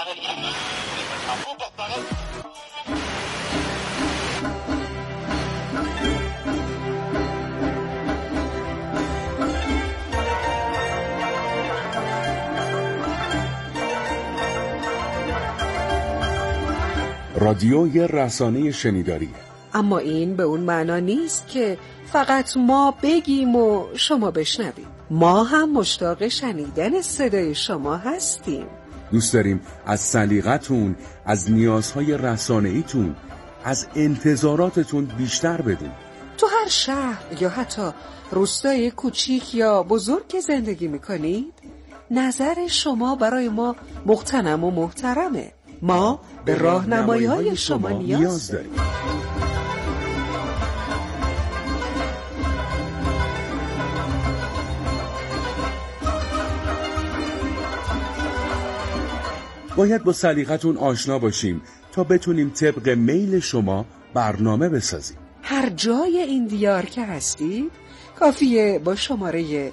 رادیو یه رسانه شنیداریه، اما این به اون معنا نیست که فقط ما بگیم و شما بشنوید. ما هم مشتاق شنیدن صدای شما هستیم. دوست داریم از سلیقتون، از نیازهای رسانه‌ایتون، از انتظاراتتون بیشتر بدون. تو هر شهر یا حتی روستای کوچیک یا بزرگ که زندگی میکنید، نظر شما برای ما مغتنم و محترمه. ما به راهنمایی‌های شما نیاز داریم. باید با سلیقتون آشنا باشیم تا بتونیم طبق میل شما برنامه بسازیم. هر جای این دیار که هستید کافیه با شماره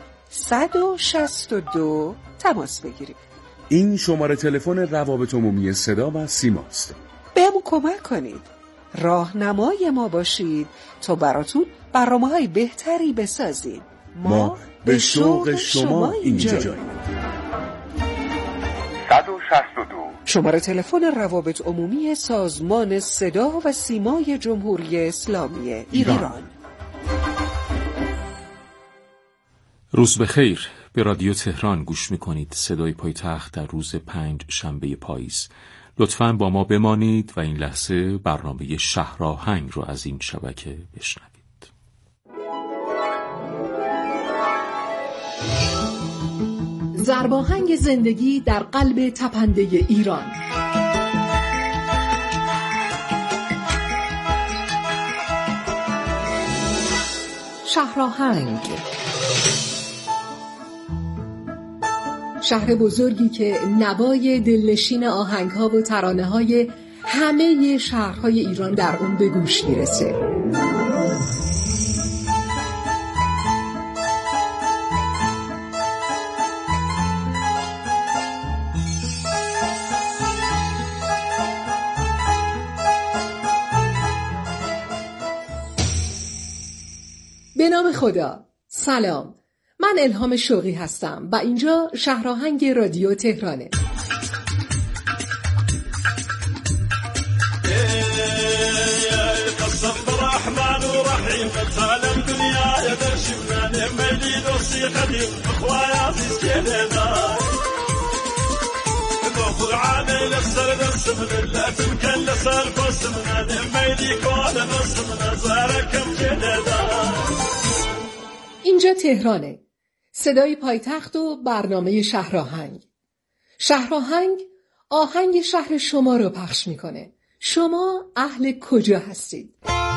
162 تماس بگیرید. این شماره تلفن روابط عمومی صدا و سیماست. بهمون کمک کنید، راهنمای ما باشید تا براتون برنامه‌های بهتری بسازیم. ما به شوق شما اینجاییم. 162 شماره تلفن روابط عمومی سازمان صدا و سیمای جمهوری اسلامی ایران. روز بخیر. به رادیو تهران گوش میکنید. صدای پایتخت در روز 5 شنبه پاییز. لطفاً با ما بمانید و این لحظه برنامه شهرآهنگ رو از این شبکه بشنوید. ضرباهنگ زندگی در قلب تپنده ایران. شهرآهنگ، شهر بزرگی که نوای دلنشین آهنگ‌ها و ترانه‌های همه شهرهای ایران در اون به گوش میرسه. به نام خدا. سلام، من الهام شوقی هستم و اینجا شهرآهنگ رادیو تهرانه. اینجا تهرانه، صدای پایتخت و برنامه شهرآهنگ. شهرآهنگ آهنگ شهر شما رو پخش میکنه. شما اهل کجا هستید؟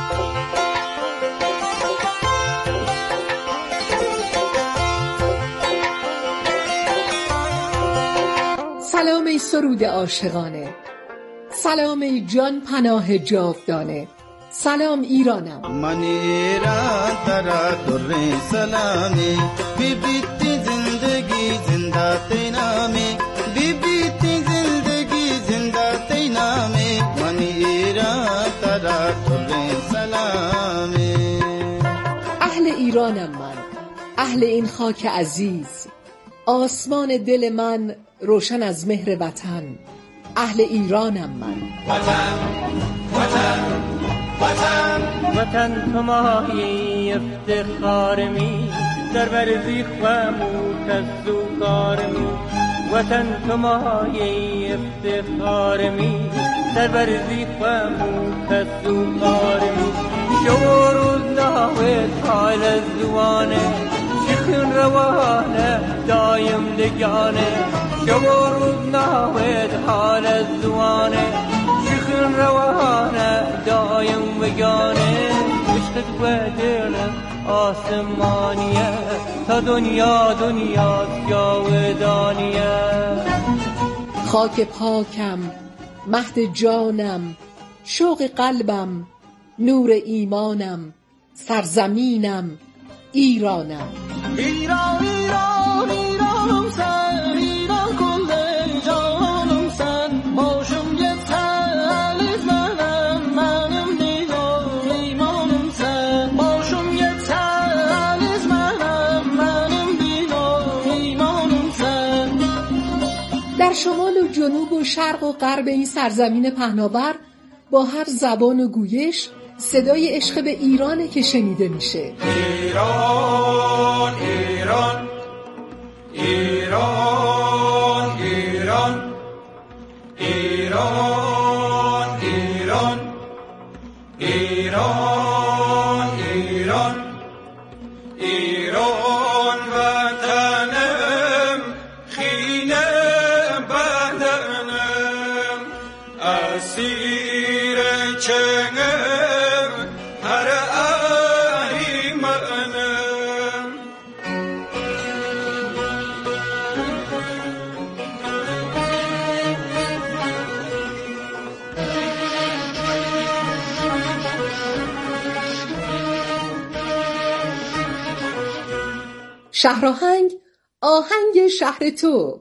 سلام ای سرود عاشقانه، سلام ای جان پناه جاودانه، سلام ایرانم. من ایران ترا در سلامی، بی بیتی زندگی زنده تینامی، بی بیتی زندگی زنده تینامی، من ایران ترا در سلامی. اهل ایرانم من، اهل این خاک عزیز، آسمان دل من روشن از مهر وطن. اهل ایرانم من. وطن وطن وطن وطن تو مایه افتخار می، در ورزی خموت از زوکار می. وطن تو مایه افتخار می، در ورزی خموت از زوکار می. شو روز ناوید حال از زوانه، شخن روانه دایم دگانه. شو روز ناوید حال از زوانه، شخن روانه دایم وگانه. عشقت و دلم آسمانیه، تا دنیا دنیا جاودانیه. خاک پاکم، مهد جانم، شوق قلبم، نور ایمانم، سرزمینم ایرانم. ایران ایران ایرانم سن، ایران کل جانم سن، شمال و جنوب و شرق و غرب این سرزمین پهناور با هر زبان و گویش صدای عشق به ایرانه که شنیده میشه. ایران ایران ایران ایران ایران ایران ایران ایران ایران وطنم خینه بدنم اسیر چنم هر ایمانم. شهرآهنگ، آهنگ شهر تو.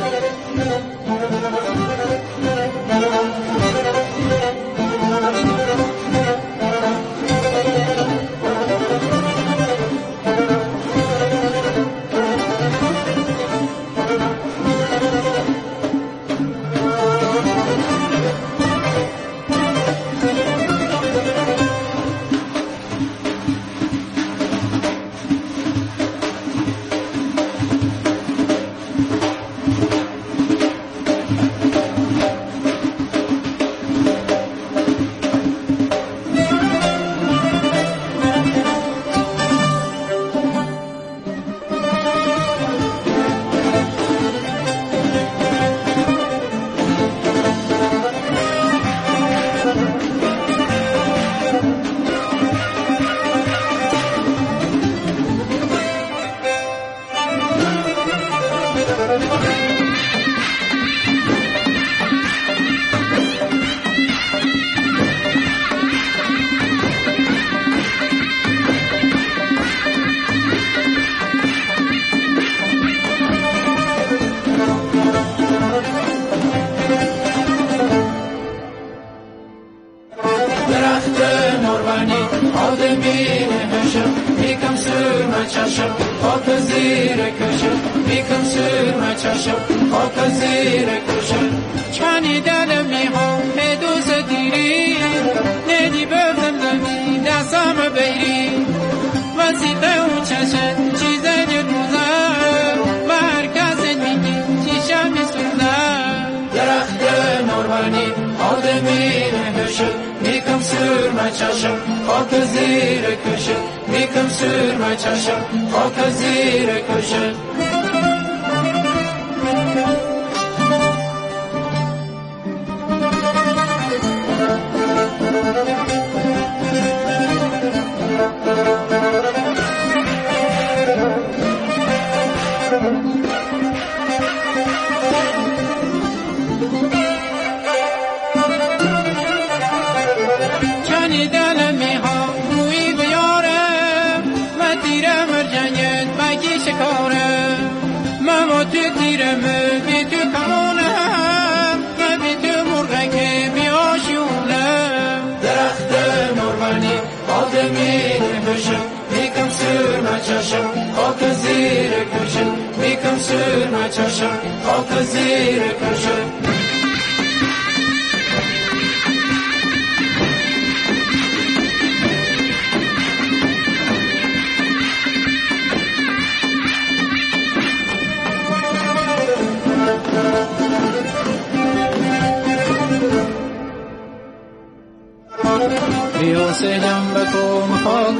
بیاسلم بکن خاک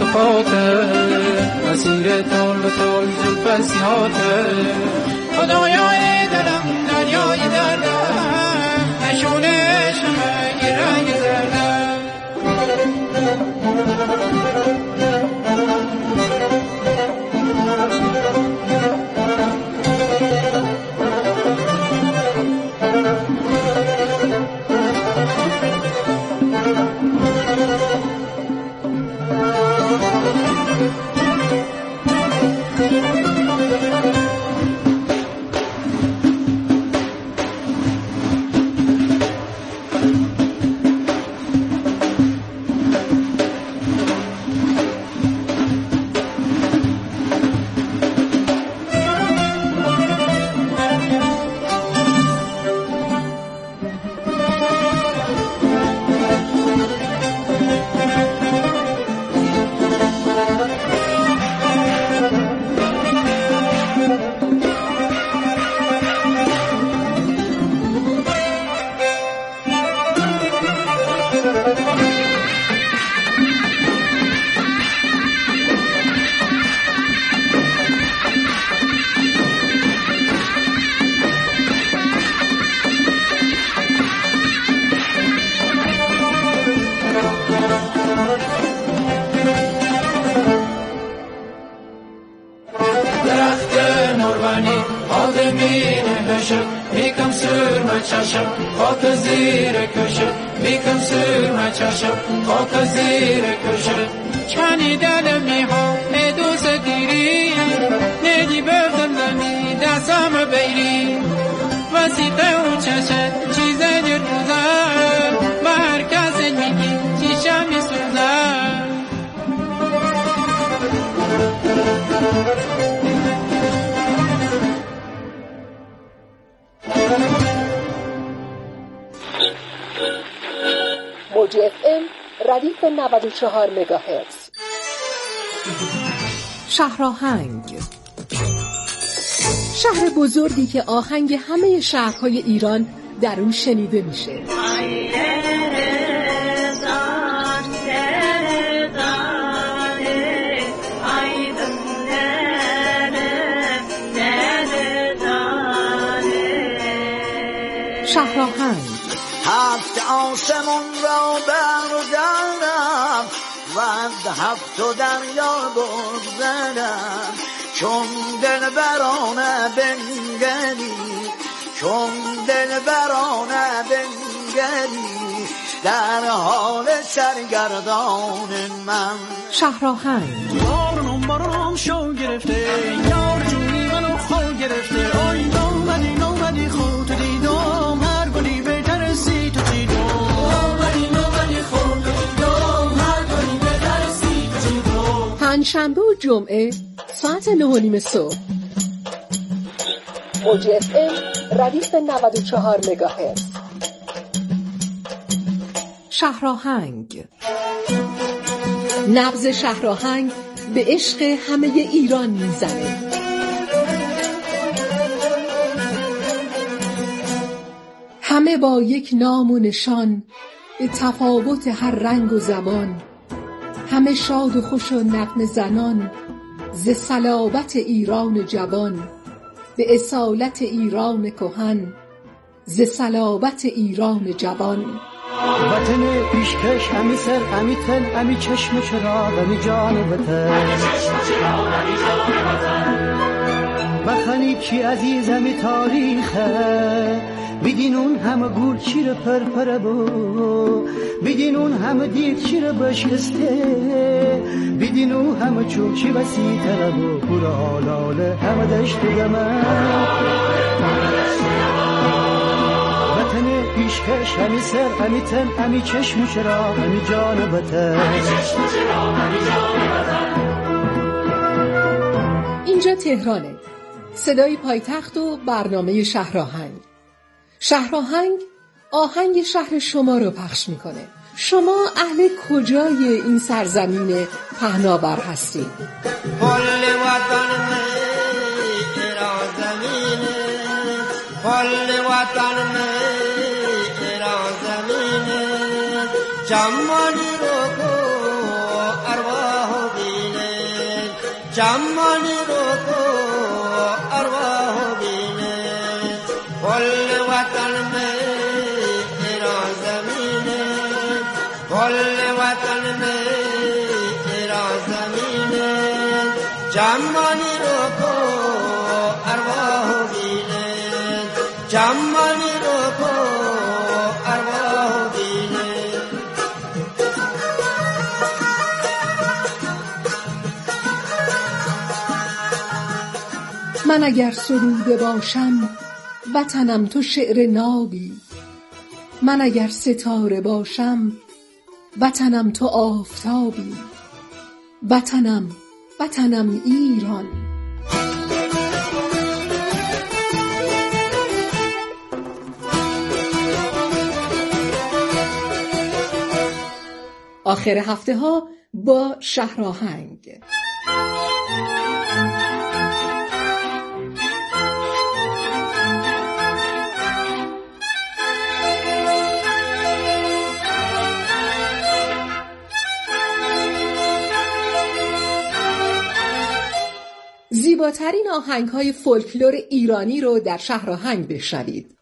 پاکه مسیر تول تول زلف سیاته خدایای دلم دریای دردم نشونه شمه یه رنگ زردم میکم سرمه چشم خاک زیر کشه میکم سرمه چشم خاک زیر کشه چنی دل میها دوست گیری ندی بردم زمین دستم بیری وسیقه و چشم چیزه جرزه و هر کس میگی چیشم میسوزه موج FM ردیف 94 مگاهرتز. شهرآهنگ، شهر بزرگی که آهنگ همه شهرهای ایران در اون شنیده میشه. شهرآهنگ هفت آسمون را بردارم و هفت دریا بگذرم چون دلبرانه بنگری چون دلبرانه بنگری در حال سرگردان من. شهرآهنگ بارم شو گرفته یار جونی منو خال گرفته آی نومدی خود دیدم هر گلی بهتر سی تو نومدی خود دیدم هر گلی بهتر سی تو پنجشنبه و جمعه ساعت 9:30 صبح. موج FM ردیف 94 مگاهرتز. شهرآهنگ، نبض شهرآهنگ به عشق همه ایران میزنه. همه با یک نام و نشان به تفاوت هر رنگ و زبان، همه شاد و خوش و نغمه زنان ز صلابت ایران جوان، به اصالت ایران کهن ز صلابت ایران جوان. وطن پیشکش همی سر همی تن همی چشم چراغ همی جان وطن بخنی کی عزیز همی تاریخه بیدین اون همه گل چیر پرپره بو بیدین اون همه دید چیر بشکسته بیدین اون همه چوب چی وسی تره بو پورا لاله همه دشت زمن وطن پیشکش همی سر همی تن همی چشم چراغ همی جان وطن. اینجا تهرانه، صدای پایتخت و برنامه شهرآهنگ. شهرآهنگ آهنگ شهر شما رو پخش میکنه. شما اهل کجای این سرزمین پهناور هستید؟ کل وطن ایران زمینه کل وطن ایران زمینه جمانی رو کو ارواح بینه جمانی رو کو ارواح بینه کل وطن ایران زمینه کل وطن ایران زمینه جمانی رو کو ارواح بینه جمانی رو کو ارواح بینه. من اگر سروده باشم وطنم تو شعر نابی، من اگر ستاره باشم وطنم تو آفتابی، وطنم وطنم ایران. آخر هفته ها با شهرآهنگ. زیباترین آهنگ‌های فولکلور ایرانی رو در شهرآهنگ بشنوید.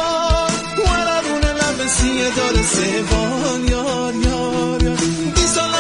دار سیوان یار یار یار 20 سال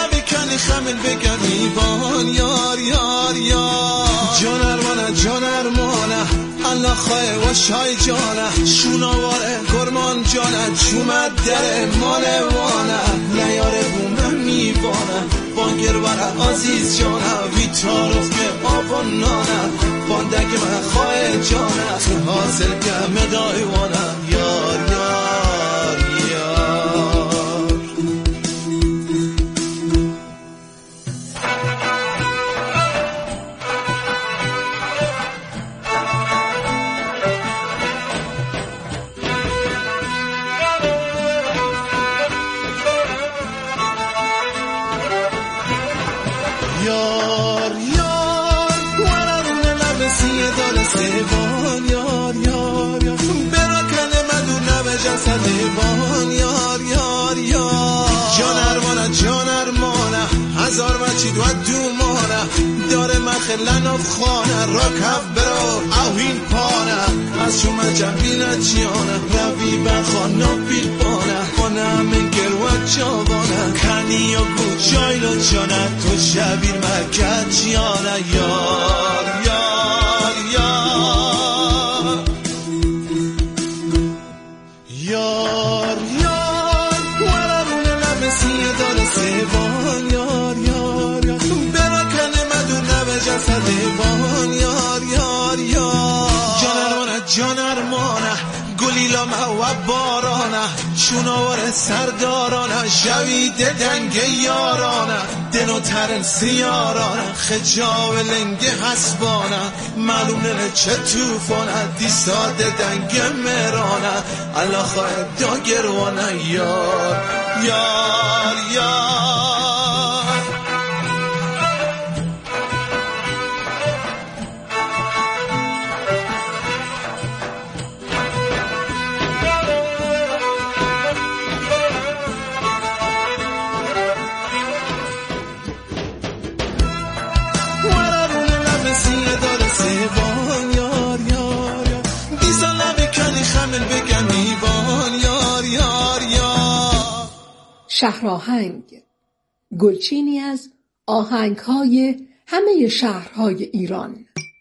خمل بگم ایوان یار یار یار جان ارمانه الله خواه و شای جانه شوناواره گرمان جانه چومد در مالوانه نیاره بومه میوانه بانگر وره عزیز جانه وی تارف که آبانانه باندگ من خواه جانه حاصل گمه دایوانه یار یار یار یار یار ورارون لبسیه دال سیوان یار یار یار برا کنه مدور نبه جسد ایوان یار یار یار جان ارمانه هزار مچید و دومانه داره مخلن اف خانه را کف برا اوهین پانه از شما جنبیل جیانه روی بخانه بیلبانه خانه همین گروه جوانه کنی و گو جایلو جانه تو شبیر مکت جیانه یار یار یار یار یار ورارون لبسیه داره سیوان یار یار یار برا کنه مدور نبه جسد ایوان یار یار یار جان ارمانه گلیلا و بارانه شوناوار سردارانه شوید دنگ یارانه دنو ترن سیارانه خجاو لنگ حسبانه معلومه چه توفانه دیساد دنگ مرانه الله خواه داگروانه یار یار یار سیوان یار یار یار دیسا نمیکنی خمل بگم ایوان یار یار یار شهرآهنگ، گلچینی از آهنگ‌های همه شهرهای ایران.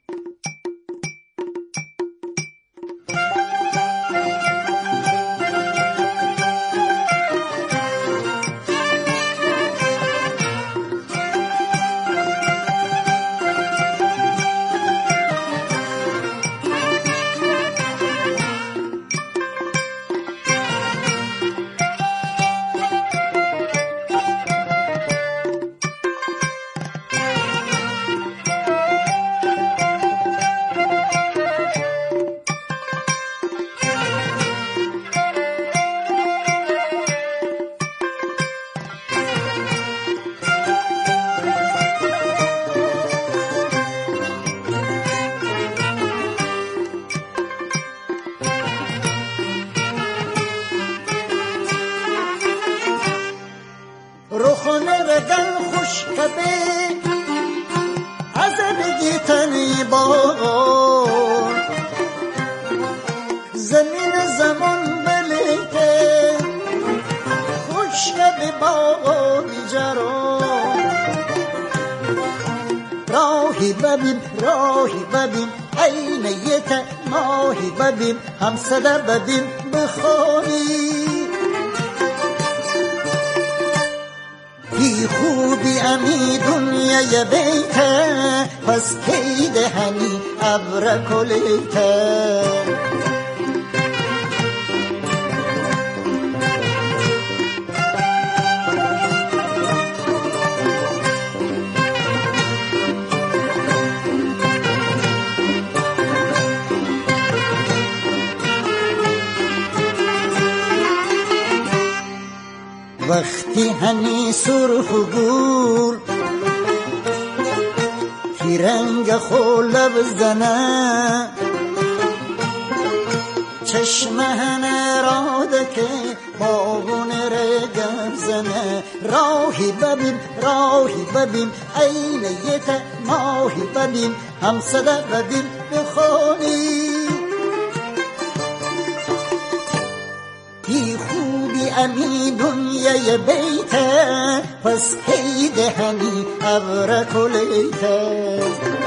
راهی ببین عینیت ماهی ببین همسده ببین بخوانی بی خوبی امی دنیای بیته پس کی دهنی ابرکلیته وقتی هنی سرخ گول کی رنگ خلب زنه چشم هنه راده که باغون رگر زنه راهی ببین عینیت ماهی ببین همسده ببین بخونی بی خوبی امی دنیای بیته پس هیده همی ابر کلیته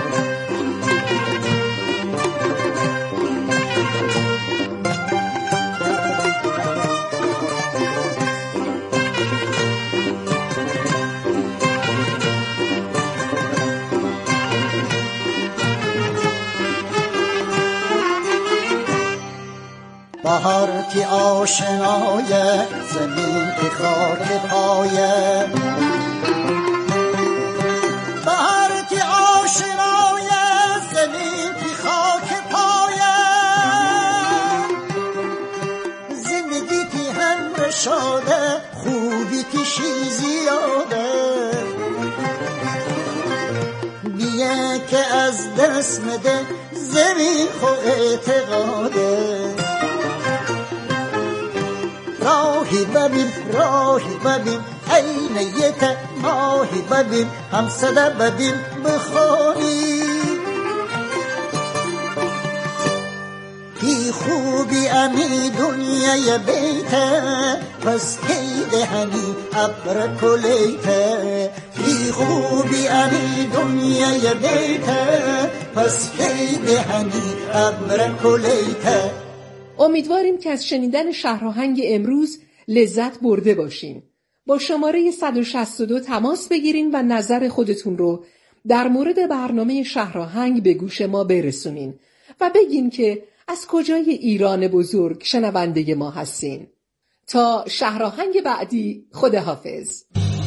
بهار کی آشنای زمین کی خاک پایه بهار کی آشنای زمین کی خاک پایه زندگی کی هم رشاده خوبی کی زیاده بیه که از دست مده زمین خو اعتقاده راهی ببین عینیت ماهی ببین همسده ببین بخوانی بی خوبی امی دنیای بیته پس هیده همی ابر کلیته بی خوبی امی دنیای بیته پس هیده همی ابر کلیته. امیدواریم که از شنیدن شهرآهنگ امروز لذت برده باشین. با شماره 162 تماس بگیرین و نظر خودتون رو در مورد برنامه شهرآهنگ به گوش ما برسونین و بگین که از کجای ایران بزرگ شنونده ما هستین. تا شهرآهنگ بعدی، خداحافظ.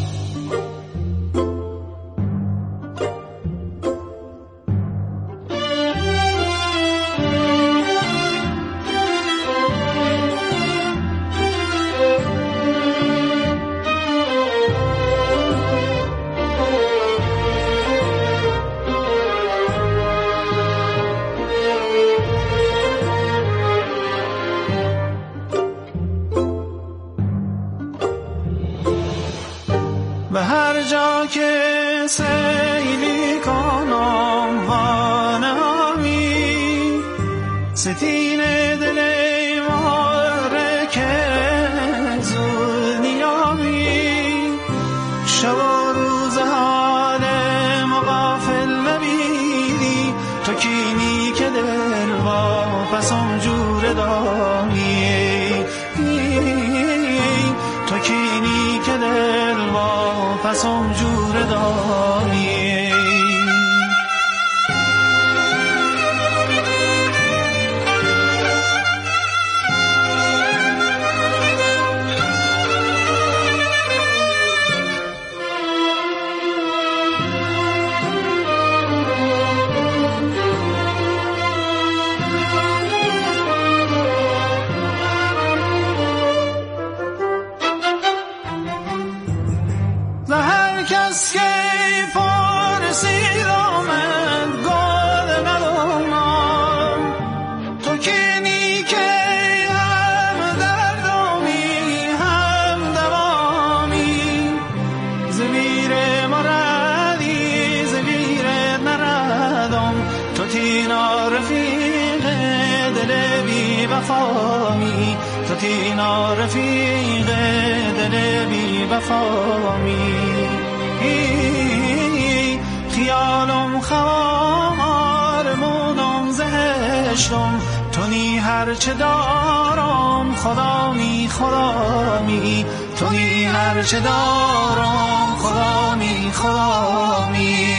به هر جا که سیلی کنم هانمی ستین دل ماره که زود نیامی شب و روز حال مغافل نبیدی تو کینی که دل واپسم جور دامی تو کینی که دل واپسم جور دامی تو تینا رفیق دل بی وفامی خیالم خوار مونم زهشتم تو نی هرچه دارم خدا می خدا می تو نی هرچه دارم خدا می خدا می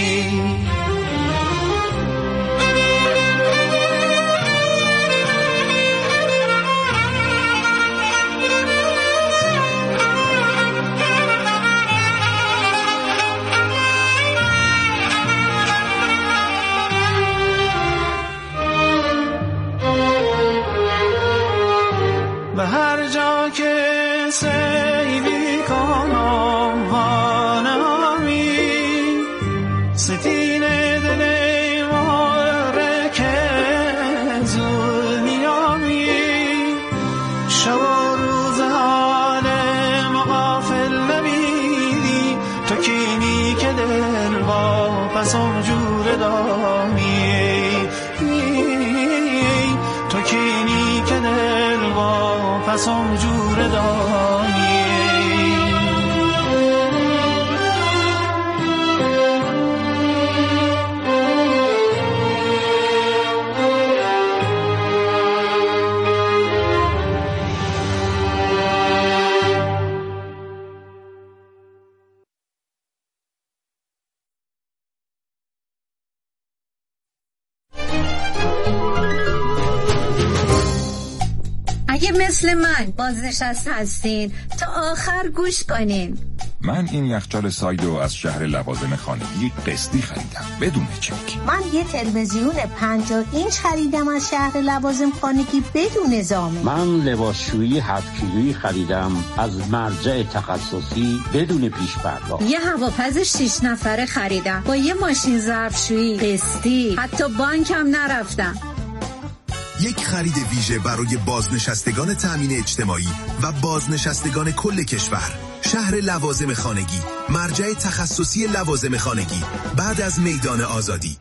به هر جا که سیلی کنم هانمی ستین دل ماره که زود نیامی شب و روز حال مغافل نبیدی تو کینی که دل واپسم جور دامی تو کینی که دل بسا جور دانی اگه مثل من بازنشسته هستین تا آخر گوش کنین. من این یخچال سایدو از شهر لوازم خانگی قسطی خریدم بدون چک. من یه تلویزیون 50 اینچ خریدم از شهر لوازم خانگی بدون زامن. من لباسشویی 7 کیلویی خریدم از مرجع تخصصی بدون پیش پرداخت. یه هواپز 6 نفره خریدم با یه ماشین ظرفشویی قسطی، حتی بانکم نرفتم. یک خرید ویژه برای بازنشستگان تامین اجتماعی و بازنشستگان کل کشور. شهر لوازم خانگی، مرجع تخصصی لوازم خانگی، بعد از میدان آزادی.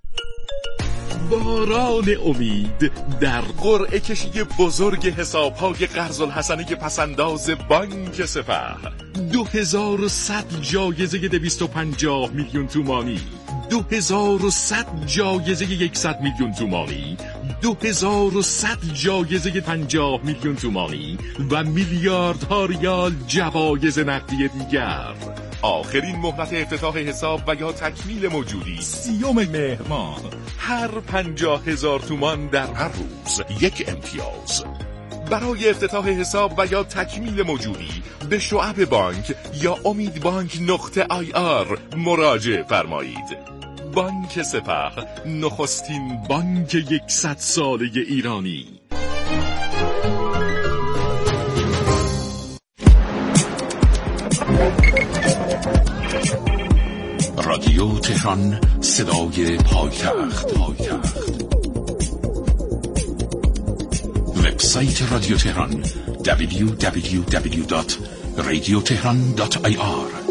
باران امید در قرعه کشی بزرگ حساب‌های قرض الحسنه پسنداز بانک سپه. 2100 جایزه 250 میلیون تومانی، 2100 جایزه 100 میلیون تومانی، 2100 جایزه 50 میلیون تومانی و میلیاردها ریال جوایز نقدی دیگر. آخرین مهلت افتتاح حساب و یا تکمیل موجودی 30 مهر ماه. هر 50,000 تومان در هر روز یک امتیاز. برای افتتاح حساب و یا تکمیل موجودی به شعب بانک یا امیدبانک.ir مراجعه فرمایید. بانک سپه، نخستین بانک 100 ساله ایرانی. رادیو تهران، صدای پایتخت. وبسایت رادیو تهران www.radiotehran.ir.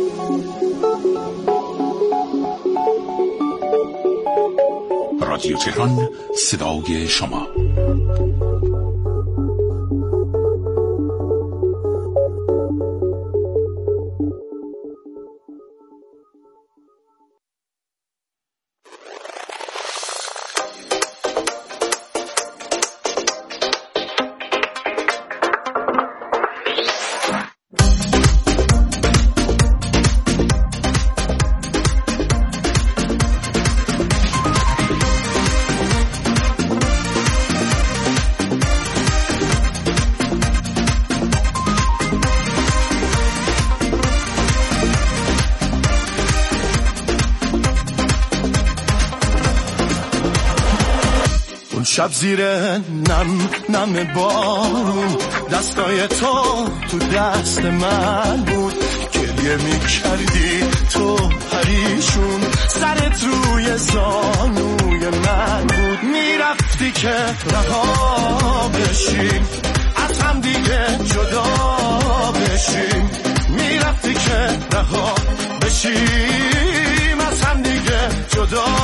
رادیو تهران، صدای شما. شب زیر نم بارون دستای تو دست من بود، گریه میکردی تو پریشون، سرت روی زانوی من بود. میرفتی که رها بشیم از هم دیگه جدا بشیم، میرفتی که رها بشیم از هم دیگه جدا